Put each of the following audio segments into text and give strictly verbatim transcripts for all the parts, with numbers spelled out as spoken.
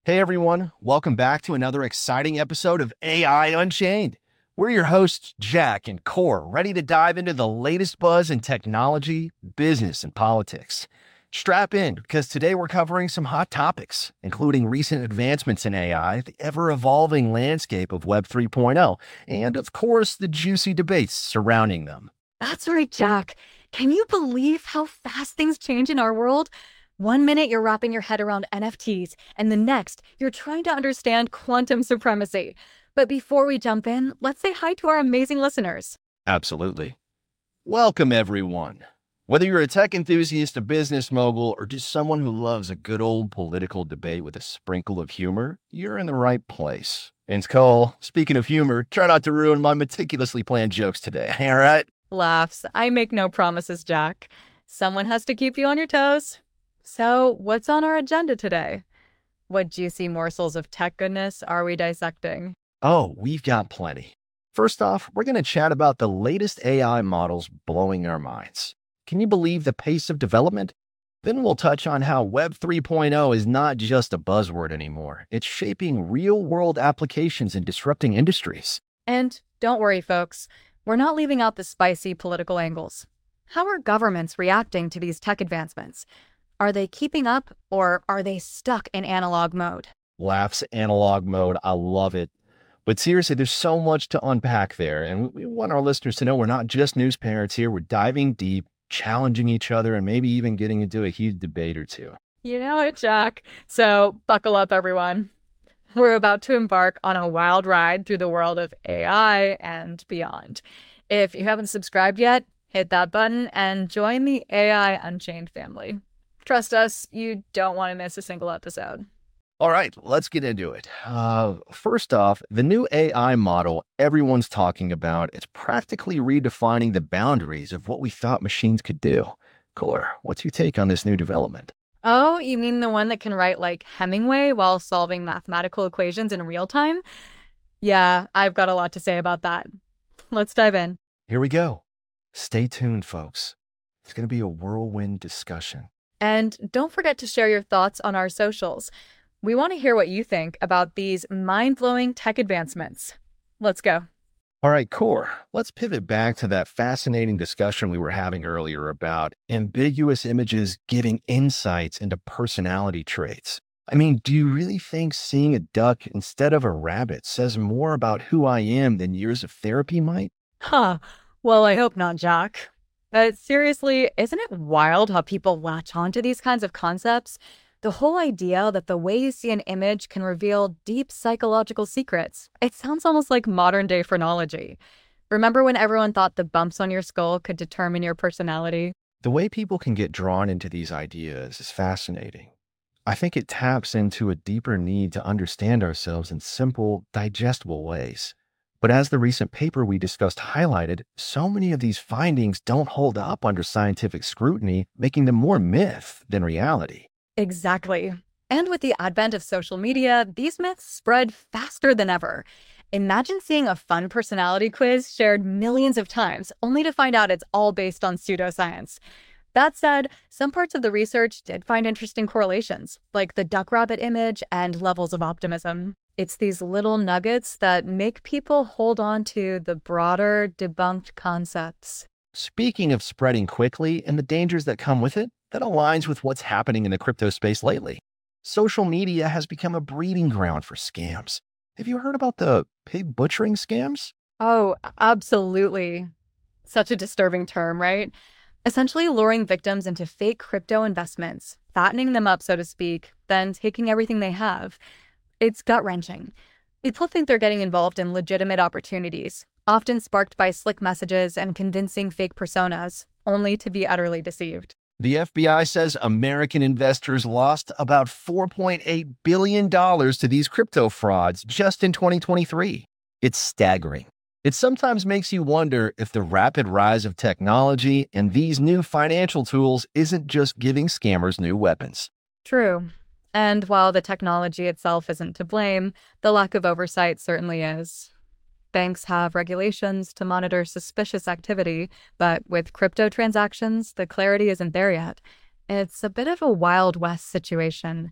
Hey everyone, welcome back to another exciting episode of A I Unchained. We're your hosts, Jack and Core, ready to dive into the latest buzz in technology, business, and politics. Strap in, because today we're covering some hot topics, including recent advancements in A I, the ever-evolving landscape of Web 3.0, and of course, the juicy debates surrounding them. That's right, Jack. Can you believe how fast things change in our world? One minute you're wrapping your head around N F Ts, and the next you're trying to understand quantum supremacy. But before we jump in, let's say hi to our amazing listeners. Absolutely. Welcome, everyone. Whether you're a tech enthusiast, a business mogul, or just someone who loves a good old political debate with a sprinkle of humor, you're in the right place. And Cole, speaking of humor, try not to ruin my meticulously planned jokes today, all right? Laughs. I make no promises, Jack. Someone has to keep you on your toes. So, what's on our agenda today? What juicy morsels of tech goodness are we dissecting? Oh, we've got plenty. First off, we're going to chat about the latest A I models blowing our minds. Can you believe the pace of development? Then we'll touch on how Web 3.0 is not just a buzzword anymore. It's shaping real-world applications and disrupting industries. And don't worry, folks. We're not leaving out the spicy political angles. How are governments reacting to these tech advancements? Are they keeping up, or are they stuck in analog mode? Laughs analog mode. I love it. But seriously, there's so much to unpack there. And we want our listeners to know we're not just news parrots here. We're diving deep, challenging each other, and maybe even getting into a huge debate or two. You know it, Jack. So buckle up, everyone. We're about to embark on a wild ride through the world of A I and beyond. If you haven't subscribed yet, hit that button and join the A I Unchained family. Trust us, you don't want to miss a single episode. All right, let's get into it. Uh, first off, the new A I model everyone's talking about is practically redefining the boundaries of what we thought machines could do. Core, what's your take on this new development? Oh, you mean the one that can write like Hemingway while solving mathematical equations in real time? Yeah, I've got a lot to say about that. Let's dive in. Here we go. Stay tuned, folks. It's going to be a whirlwind discussion. And don't forget to share your thoughts on our socials. We want to hear what you think about these mind-blowing tech advancements. Let's go. All right, Core, let's pivot back to that fascinating discussion we were having earlier about ambiguous images giving insights into personality traits. I mean, do you really think seeing a duck instead of a rabbit says more about who I am than years of therapy might? Huh. Well, I hope not, Jack. But seriously, isn't it wild how people latch onto these kinds of concepts? The whole idea that the way you see an image can reveal deep psychological secrets. It sounds almost like modern-day phrenology. Remember when everyone thought the bumps on your skull could determine your personality? The way people can get drawn into these ideas is fascinating. I think it taps into a deeper need to understand ourselves in simple, digestible ways. But as the recent paper we discussed highlighted, so many of these findings don't hold up under scientific scrutiny, making them more myth than reality. Exactly. And with the advent of social media, these myths spread faster than ever. Imagine seeing a fun personality quiz shared millions of times, only to find out it's all based on pseudoscience. That said, some parts of the research did find interesting correlations, like the duck rabbit image and levels of optimism. It's these little nuggets that make people hold on to the broader, debunked concepts. Speaking of spreading quickly and the dangers that come with it, that aligns with what's happening in the crypto space lately. Social media has become a breeding ground for scams. Have you heard about the pig butchering scams? Oh, absolutely. Such a disturbing term, right? Essentially luring victims into fake crypto investments, fattening them up, so to speak, then taking everything they have. It's gut-wrenching. People think they're getting involved in legitimate opportunities, often sparked by slick messages and convincing fake personas, only to be utterly deceived. The F B I says American investors lost about four point eight billion dollars to these crypto frauds just in twenty twenty-three. It's staggering. It sometimes makes you wonder if the rapid rise of technology and these new financial tools isn't just giving scammers new weapons. True. And while the technology itself isn't to blame, the lack of oversight certainly is. Banks have regulations to monitor suspicious activity, but with crypto transactions, the clarity isn't there yet. It's a bit of a Wild West situation.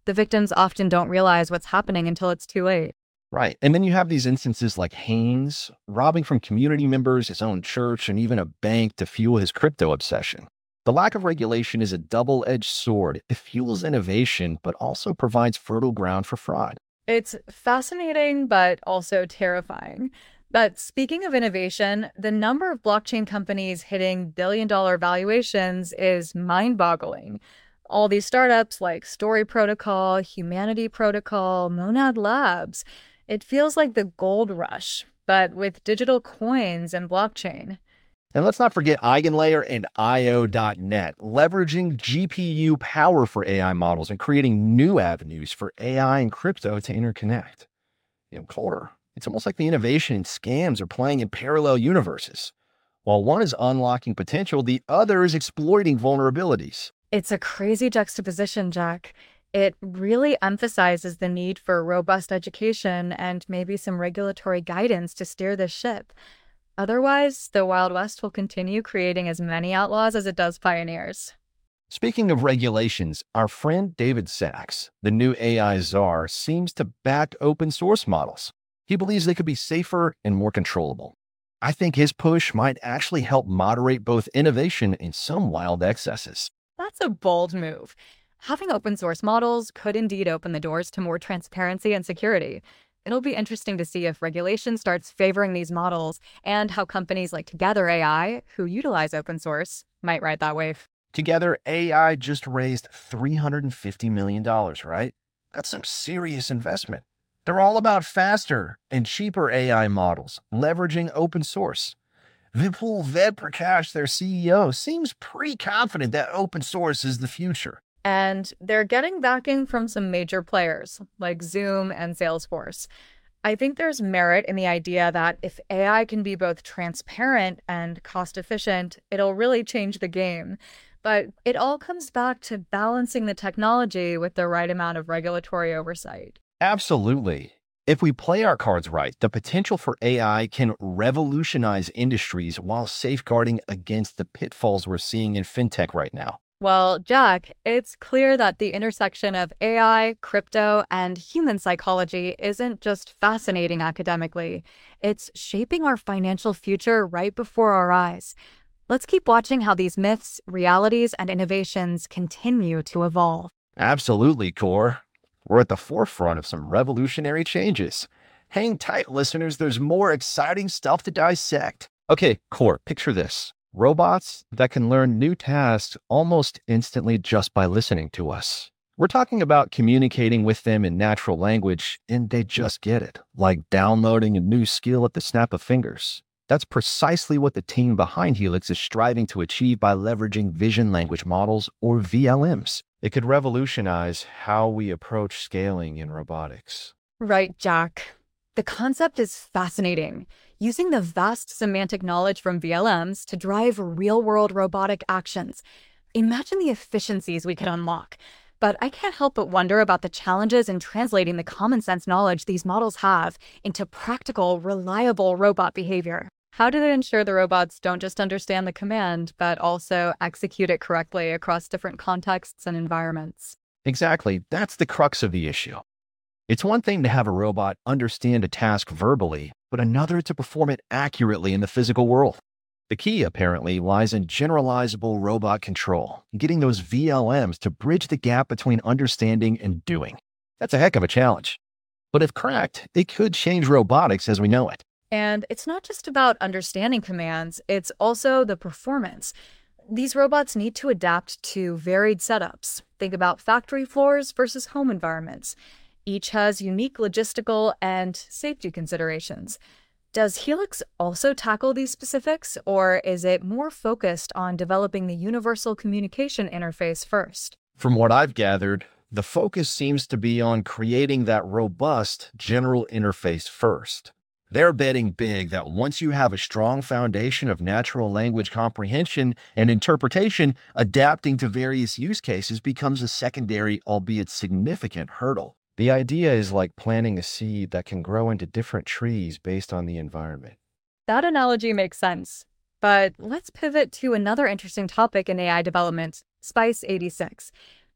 The victims often don't realize what's happening until it's too late. Right. And then you have these instances like Haynes robbing from community members, his own church, and even a bank to fuel his crypto obsession. The lack of regulation is a double-edged sword. It fuels innovation, but also provides fertile ground for fraud. It's fascinating, but also terrifying. But speaking of innovation, the number of blockchain companies hitting billion-dollar valuations is mind-boggling. All these startups like Story Protocol, Humanity Protocol, Monad Labs. It feels like the gold rush, but with digital coins and blockchain. And let's not forget EigenLayer and I O dot net, leveraging G P U power for A I models and creating new avenues for A I and crypto to interconnect. You know, Core, it's almost like the innovation and scams are playing in parallel universes. While one is unlocking potential, the other is exploiting vulnerabilities. It's a crazy juxtaposition, Jack. It really emphasizes the need for robust education and maybe some regulatory guidance to steer this ship. Otherwise, the Wild West will continue creating as many outlaws as it does pioneers. Speaking of regulations, our friend David Sachs, the new A I czar, seems to back open source models. He believes they could be safer and more controllable. I think his push might actually help moderate both innovation and some wild excesses. That's a bold move. Having open source models could indeed open the doors to more transparency and security. It'll be interesting to see if regulation starts favoring these models and how companies like Together A I, who utilize open source, might ride that wave. Together A I just raised three hundred fifty million dollars, right? That's some serious investment. They're all about faster and cheaper A I models, leveraging open source. Vipul Vedprakash, their C E O, seems pretty confident that open source is the future. And they're getting backing from some major players like Zoom and Salesforce. I think there's merit in the idea that if A I can be both transparent and cost efficient, it'll really change the game. But it all comes back to balancing the technology with the right amount of regulatory oversight. Absolutely. If we play our cards right, the potential for A I can revolutionize industries while safeguarding against the pitfalls we're seeing in fintech right now. Well, Jack, it's clear that the intersection of A I, crypto, and human psychology isn't just fascinating academically. It's shaping our financial future right before our eyes. Let's keep watching how these myths, realities, and innovations continue to evolve. Absolutely, Core. We're at the forefront of some revolutionary changes. Hang tight, listeners. There's more exciting stuff to dissect. Okay, Core, picture this. Robots that can learn new tasks almost instantly just by listening to us. We're talking about communicating with them in natural language, and they just get it, like downloading a new skill at the snap of fingers. That's precisely what the team behind Helix is striving to achieve by leveraging vision language models, or V L Ms. It could revolutionize how we approach scaling in robotics. Right, Jack. The concept is fascinating. Using the vast semantic knowledge from V L Ms to drive real-world robotic actions. Imagine the efficiencies we could unlock. But I can't help but wonder about the challenges in translating the common sense knowledge these models have into practical, reliable robot behavior. How do they ensure the robots don't just understand the command, but also execute it correctly across different contexts and environments? Exactly. That's the crux of the issue. It's one thing to have a robot understand a task verbally, but another to perform it accurately in the physical world. The key, apparently, lies in generalizable robot control, getting those V L Ms to bridge the gap between understanding and doing. That's a heck of a challenge. But if cracked, it could change robotics as we know it. And it's not just about understanding commands, it's also the performance. These robots need to adapt to varied setups. Think about factory floors versus home environments. Each has unique logistical and safety considerations. Does Helix also tackle these specifics, or is it more focused on developing the universal communication interface first? From what I've gathered, the focus seems to be on creating that robust general interface first. They're betting big that once you have a strong foundation of natural language comprehension and interpretation, adapting to various use cases becomes a secondary, albeit significant, hurdle. The idea is like planting a seed that can grow into different trees based on the environment. That analogy makes sense. But let's pivot to another interesting topic in A I development, Spice eighty-six.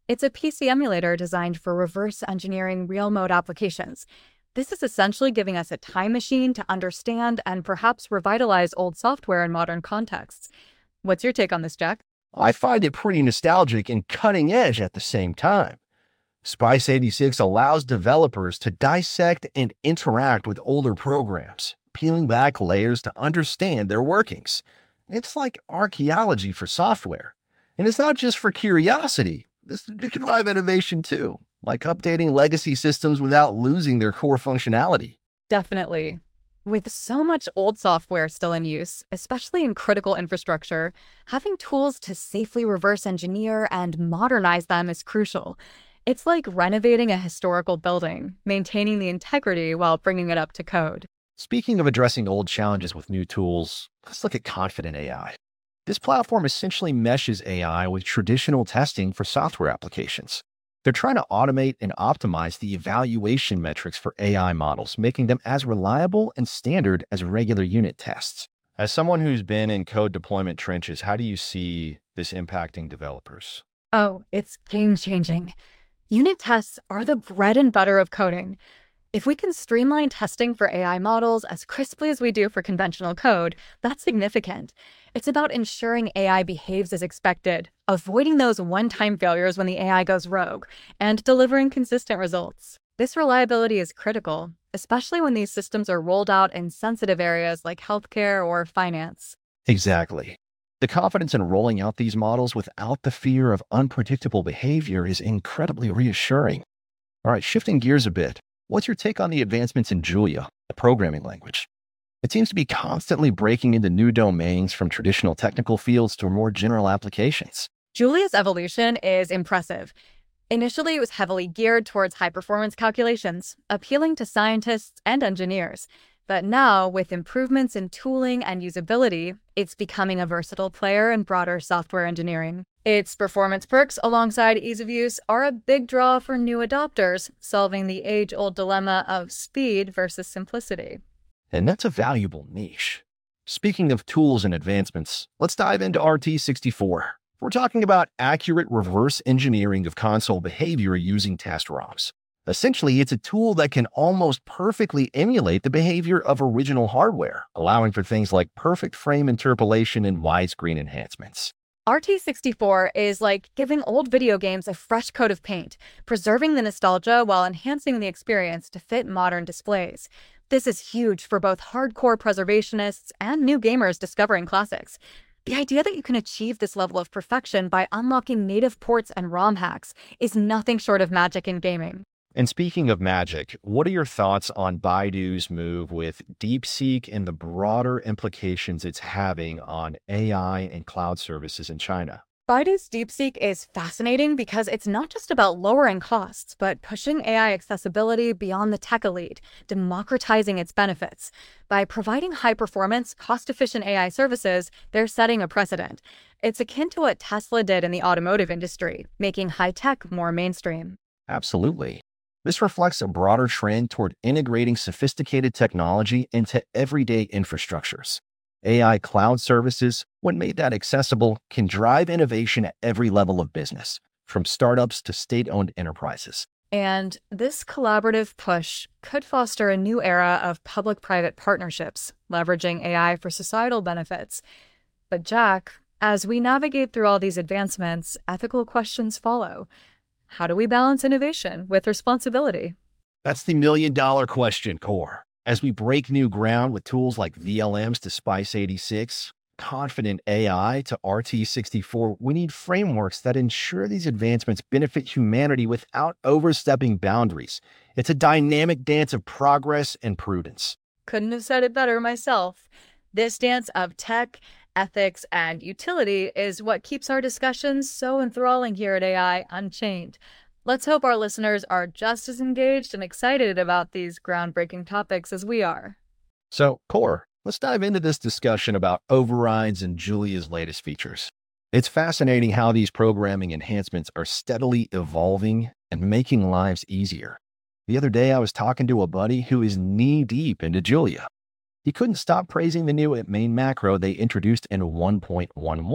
It's a P C emulator designed for reverse engineering real-mode applications. This is essentially giving us a time machine to understand and perhaps revitalize old software in modern contexts. What's your take on this, Jack? I find it pretty nostalgic and cutting edge at the same time. Spice eighty-six allows developers to dissect and interact with older programs, peeling back layers to understand their workings. It's like archaeology for software. And it's not just for curiosity. This can drive innovation too, like updating legacy systems without losing their core functionality. Definitely. With so much old software still in use, especially in critical infrastructure, having tools to safely reverse engineer and modernize them is crucial. It's like renovating a historical building, maintaining the integrity while bringing it up to code. Speaking of addressing old challenges with new tools, let's look at Confident A I. This platform essentially meshes A I with traditional testing for software applications. They're trying to automate and optimize the evaluation metrics for A I models, making them as reliable and standard as regular unit tests. As someone who's been in code deployment trenches, how do you see this impacting developers? Oh, it's game-changing. Unit tests are the bread and butter of coding. If we can streamline testing for A I models as crisply as we do for conventional code, that's significant. It's about ensuring A I behaves as expected, avoiding those one-time failures when the A I goes rogue, and delivering consistent results. This reliability is critical, especially when these systems are rolled out in sensitive areas like healthcare or finance. Exactly. The confidence in rolling out these models without the fear of unpredictable behavior is incredibly reassuring. All right, shifting gears a bit. What's your take on the advancements in Julia, the programming language? It seems to be constantly breaking into new domains from traditional technical fields to more general applications. Julia's evolution is impressive. Initially, it was heavily geared towards high-performance calculations, appealing to scientists and engineers. But now, with improvements in tooling and usability, it's becoming a versatile player in broader software engineering. Its performance perks alongside ease of use are a big draw for new adopters, solving the age-old dilemma of speed versus simplicity. And that's a valuable niche. Speaking of tools and advancements, let's dive into R T sixty-four. We're talking about accurate reverse engineering of console behavior using test ROMs. Essentially, it's a tool that can almost perfectly emulate the behavior of original hardware, allowing for things like perfect frame interpolation and widescreen enhancements. R T sixty-four is like giving old video games a fresh coat of paint, preserving the nostalgia while enhancing the experience to fit modern displays. This is huge for both hardcore preservationists and new gamers discovering classics. The idea that you can achieve this level of perfection by unlocking native ports and ROM hacks is nothing short of magic in gaming. And speaking of magic, what are your thoughts on Baidu's move with DeepSeek and the broader implications it's having on A I and cloud services in China? Baidu's DeepSeek is fascinating because it's not just about lowering costs, but pushing A I accessibility beyond the tech elite, democratizing its benefits. By providing high-performance, cost-efficient A I services, they're setting a precedent. It's akin to what Tesla did in the automotive industry, making high-tech more mainstream. Absolutely. This reflects a broader trend toward integrating sophisticated technology into everyday infrastructures. A I cloud services, when made that accessible, can drive innovation at every level of business, from startups to state-owned enterprises. And this collaborative push could foster a new era of public-private partnerships, leveraging A I for societal benefits. But Jack, as we navigate through all these advancements, ethical questions follow. How do we balance innovation with responsibility? That's the million-dollar question, Core. As we break new ground with tools like V L Ms to Spice eighty-six, Confident A I to R T sixty-four, we need frameworks that ensure these advancements benefit humanity without overstepping boundaries. It's a dynamic dance of progress and prudence. Couldn't have said it better myself. This dance of tech, ethics, and utility is what keeps our discussions so enthralling here at A I Unchained. Let's hope our listeners are just as engaged and excited about these groundbreaking topics as we are. So, Core, let's dive into this discussion about overrides and Julia's latest features. It's fascinating how these programming enhancements are steadily evolving and making lives easier. The other day, I was talking to a buddy who is knee-deep into Julia. He couldn't stop praising the new main macro they introduced in one point one one.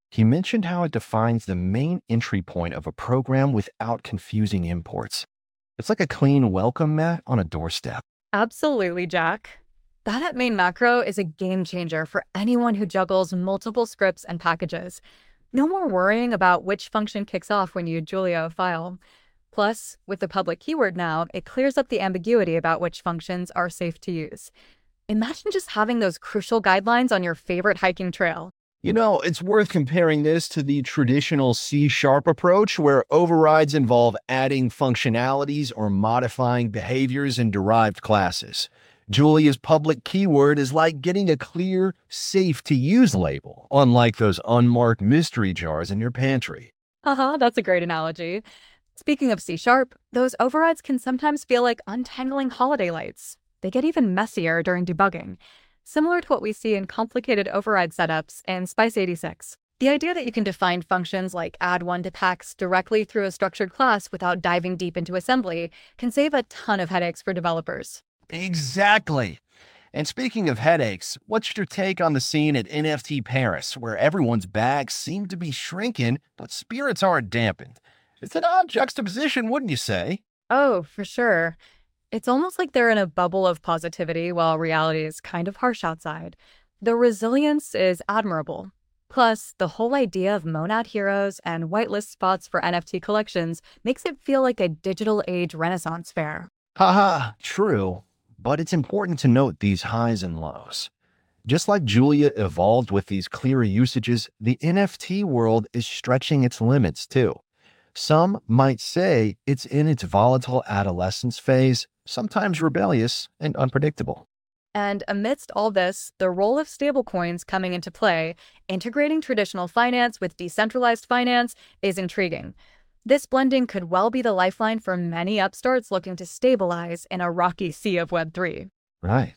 He mentioned how it defines the main entry point of a program without confusing imports. It's like a clean welcome mat on a doorstep. Absolutely, Jack. That at main macro is a game changer for anyone who juggles multiple scripts and packages. No more worrying about which function kicks off when you Julia a file. Plus, with the public keyword now, it clears up the ambiguity about which functions are safe to use. Imagine just having those crucial guidelines on your favorite hiking trail. You know, it's worth comparing this to the traditional C-sharp approach where overrides involve adding functionalities or modifying behaviors in derived classes. Julia's public keyword is like getting a clear, safe-to-use label, unlike those unmarked mystery jars in your pantry. Haha, that's a great analogy. Speaking of C Sharp, those overrides can sometimes feel like untangling holiday lights. They get even messier during debugging, similar to what we see in complicated override setups in Spice eighty-six. The idea that you can define functions like add one to packs directly through a structured class without diving deep into assembly can save a ton of headaches for developers. Exactly. And speaking of headaches, what's your take on the scene at N F T Paris, where everyone's bags seem to be shrinking, but spirits aren't dampened? It's an odd juxtaposition, wouldn't you say? Oh, for sure. It's almost like they're in a bubble of positivity while reality is kind of harsh outside. The resilience is admirable. Plus, the whole idea of Monad heroes and whitelist spots for N F T collections makes it feel like a digital age renaissance fair. Haha, true. But it's important to note these highs and lows. Just like Julia evolved with these clearer usages, the N F T world is stretching its limits too. Some might say it's in its volatile adolescence phase, sometimes rebellious and unpredictable. And amidst all this, the role of stablecoins coming into play, integrating traditional finance with decentralized finance, is intriguing. This blending could well be the lifeline for many upstarts looking to stabilize in a rocky sea of Web three. Right.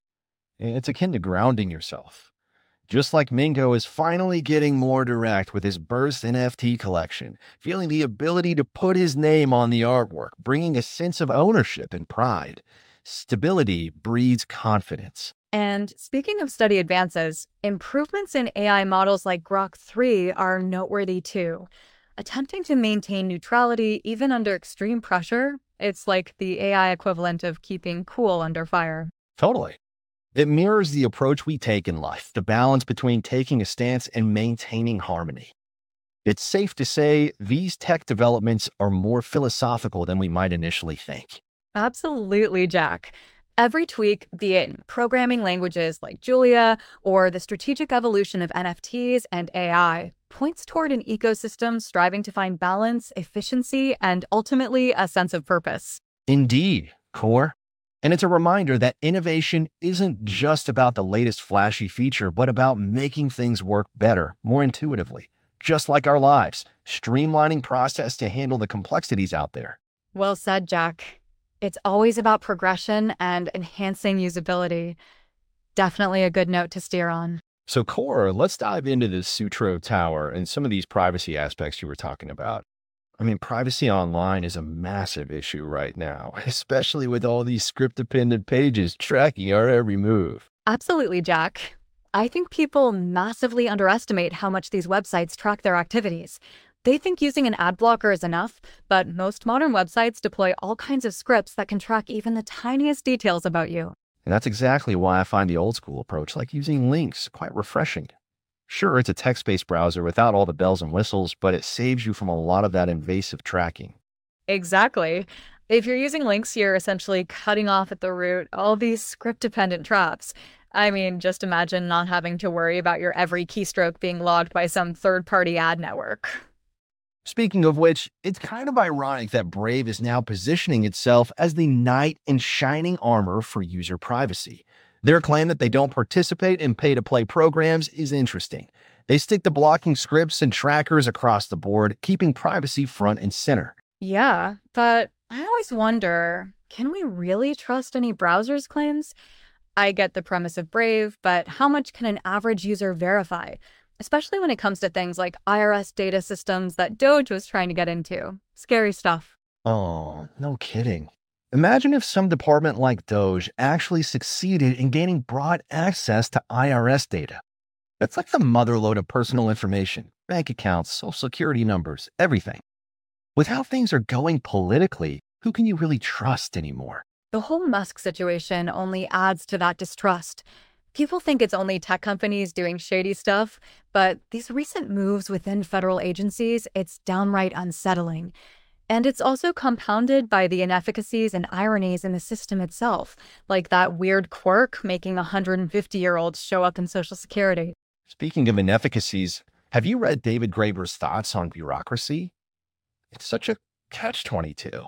It's akin to grounding yourself. Just like Mingo is finally getting more direct with his Burst N F T collection, feeling the ability to put his name on the artwork, bringing a sense of ownership and pride. Stability breeds confidence. And speaking of steady advances, improvements in A I models like Grok three are noteworthy too. Attempting to maintain neutrality even under extreme pressure, it's like the A I equivalent of keeping cool under fire. Totally. It mirrors the approach we take in life, the balance between taking a stance and maintaining harmony. It's safe to say these tech developments are more philosophical than we might initially think. Absolutely, Jack. Every tweak, be it in programming languages like Julia or the strategic evolution of N F Ts and A I, points toward an ecosystem striving to find balance, efficiency, and ultimately a sense of purpose. Indeed, Core. And it's a reminder that innovation isn't just about the latest flashy feature, but about making things work better, more intuitively, just like our lives, streamlining process to handle the complexities out there. Well said, Jack. It's always about progression and enhancing usability. Definitely a good note to steer on. So, Core, let's dive into the Sutro Tower and some of these privacy aspects you were talking about. I mean, privacy online is a massive issue right now, especially with all these script-dependent pages tracking our every move. Absolutely, Jack. I think people massively underestimate how much these websites track their activities. They think using an ad blocker is enough, but most modern websites deploy all kinds of scripts that can track even the tiniest details about you. And that's exactly why I find the old school approach, like using links, quite refreshing. Sure, it's a text-based browser without all the bells and whistles, but it saves you from a lot of that invasive tracking. Exactly. If you're using links, you're essentially cutting off at the root all these script-dependent traps. I mean, just imagine not having to worry about your every keystroke being logged by some third-party ad network. Speaking of which, it's kind of ironic that Brave is now positioning itself as the knight in shining armor for user privacy. Their claim that they don't participate in pay-to-play programs is interesting. They stick to blocking scripts and trackers across the board, keeping privacy front and center. Yeah, but I always wonder, can we really trust any browser's claims? I get the premise of Brave, but how much can an average user verify? Especially when it comes to things like I R S data systems that Doge was trying to get into. Scary stuff. Oh, no kidding. Imagine if some department like Doge actually succeeded in gaining broad access to I R S data. That's like the motherlode of personal information, bank accounts, social security numbers, everything. With how things are going politically, who can you really trust anymore? The whole Musk situation only adds to that distrust. People think it's only tech companies doing shady stuff, but these recent moves within federal agencies, it's downright unsettling. And it's also compounded by the inefficacies and ironies in the system itself, like that weird quirk making one hundred fifty-year-olds show up in Social Security. Speaking of inefficacies, have you read David Graeber's thoughts on bureaucracy? It's such a catch twenty-two.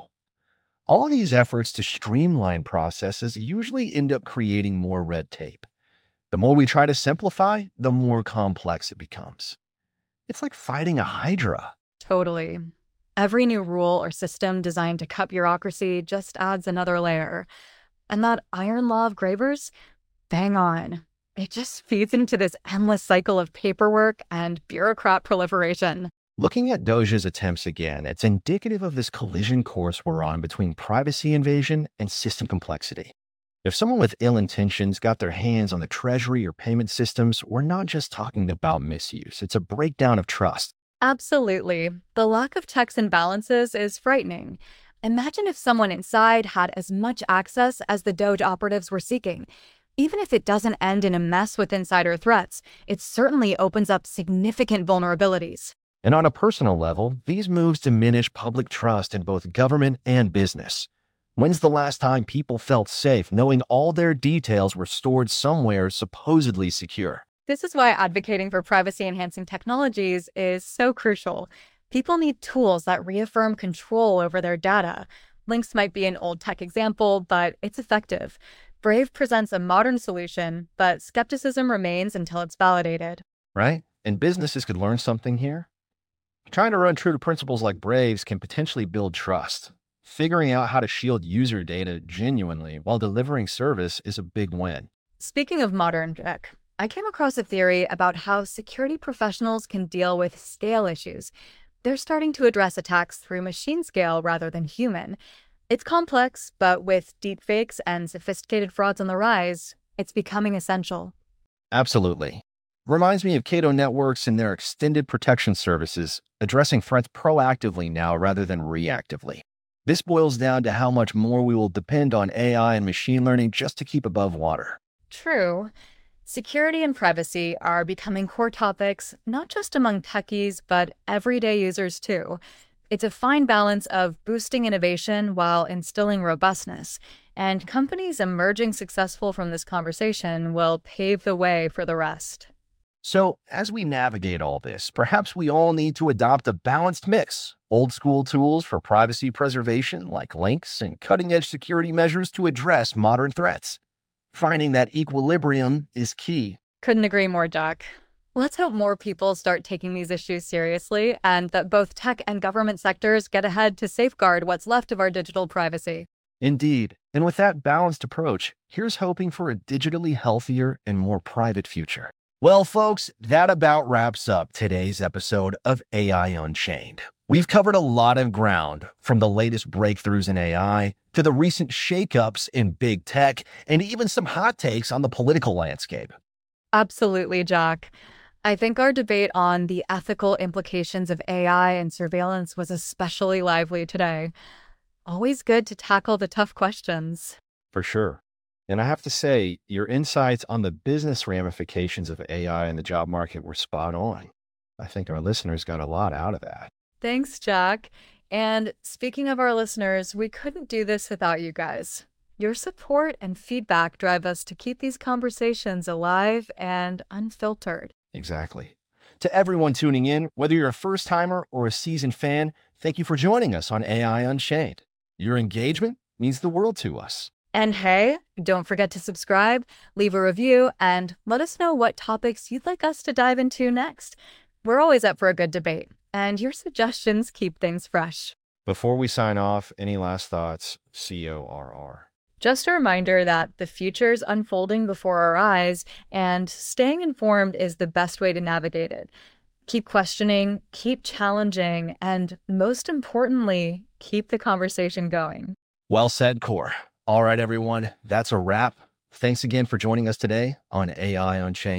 All these efforts to streamline processes usually end up creating more red tape. The more we try to simplify, the more complex it becomes. It's like fighting a hydra. Totally. Every new rule or system designed to cut bureaucracy just adds another layer. And that iron law of Graeber's? Bang on. It just feeds into this endless cycle of paperwork and bureaucrat proliferation. Looking at DOJ's attempts again, it's indicative of this collision course we're on between privacy invasion and system complexity. If someone with ill intentions got their hands on the treasury or payment systems, we're not just talking about misuse. It's a breakdown of trust. Absolutely. The lack of checks and balances is frightening. Imagine if someone inside had as much access as the DOJ operatives were seeking. Even if it doesn't end in a mess with insider threats, it certainly opens up significant vulnerabilities. And on a personal level, these moves diminish public trust in both government and business. When's the last time people felt safe knowing all their details were stored somewhere supposedly secure? This is why advocating for privacy-enhancing technologies is so crucial. People need tools that reaffirm control over their data. Lynx might be an old tech example, but it's effective. Brave presents a modern solution, but skepticism remains until it's validated. Right? And businesses could learn something here. Trying to run true to principles like Brave's can potentially build trust. Figuring out how to shield user data genuinely while delivering service is a big win. Speaking of modern tech, I came across a theory about how security professionals can deal with scale issues. They're starting to address attacks through machine scale rather than human. It's complex, but with deepfakes and sophisticated frauds on the rise, it's becoming essential. Absolutely. Reminds me of Cato Networks and their extended protection services, addressing threats proactively now rather than reactively. This boils down to how much more we will depend on A I and machine learning just to keep above water. True. Security and privacy are becoming core topics, not just among techies, but everyday users too. It's a fine balance of boosting innovation while instilling robustness, and companies emerging successful from this conversation will pave the way for the rest. So, as we navigate all this, perhaps we all need to adopt a balanced mix. Old school tools for privacy preservation like Lynx and cutting-edge security measures to address modern threats. Finding that equilibrium is key. Couldn't agree more, Jack. Let's hope more people start taking these issues seriously and that both tech and government sectors get ahead to safeguard what's left of our digital privacy. Indeed. And with that balanced approach, here's hoping for a digitally healthier and more private future. Well, folks, that about wraps up today's episode of A I Unchained. We've covered a lot of ground, from the latest breakthroughs in A I to the recent shakeups in big tech, and even some hot takes on the political landscape. Absolutely, Jack. I think our debate on the ethical implications of A I and surveillance was especially lively today. Always good to tackle the tough questions. For sure. And I have to say, your insights on the business ramifications of A I in the job market were spot on. I think our listeners got a lot out of that. Thanks, Jack. And speaking of our listeners, we couldn't do this without you guys. Your support and feedback drive us to keep these conversations alive and unfiltered. Exactly. To everyone tuning in, whether you're a first-timer or a seasoned fan, thank you for joining us on A I Unchained. Your engagement means the world to us. And hey, don't forget to subscribe, leave a review, and let us know what topics you'd like us to dive into next. We're always up for a good debate, and your suggestions keep things fresh. Before we sign off, any last thoughts? C O R R. Just a reminder that the future's unfolding before our eyes, and staying informed is the best way to navigate it. Keep questioning, keep challenging, and most importantly, keep the conversation going. Well said, Core. All right, everyone, that's a wrap. Thanks again for joining us today on A I Unchained.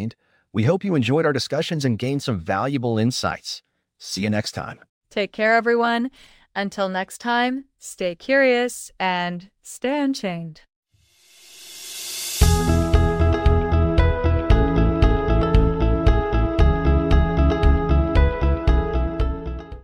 We hope you enjoyed our discussions and gained some valuable insights. See you next time. Take care, everyone. Until next time, stay curious and stay unchained.